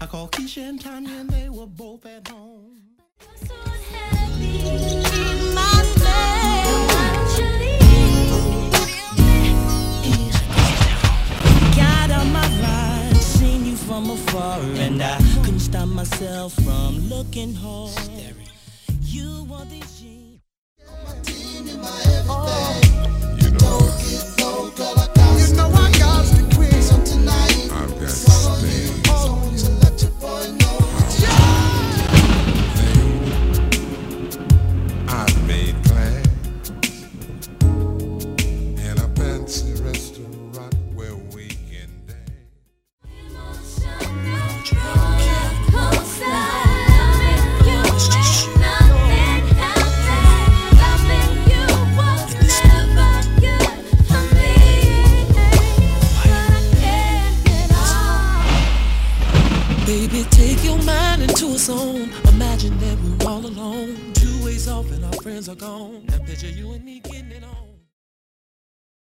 called Keisha and Tanya, and they were both at home. So heavy in my bed. Why don't you leave? Got on my ride, seen you from afar, and I couldn't stop myself from looking hard. You want these jeans. You know I got to quit. So tonight I've got to stay. So let your boy know. I've made plans in a fancy restaurant where we can dance. Baby, take your mind into a zone. Imagine that we're all alone, 2 ways off and our friends are gone. Now picture you and me getting it on.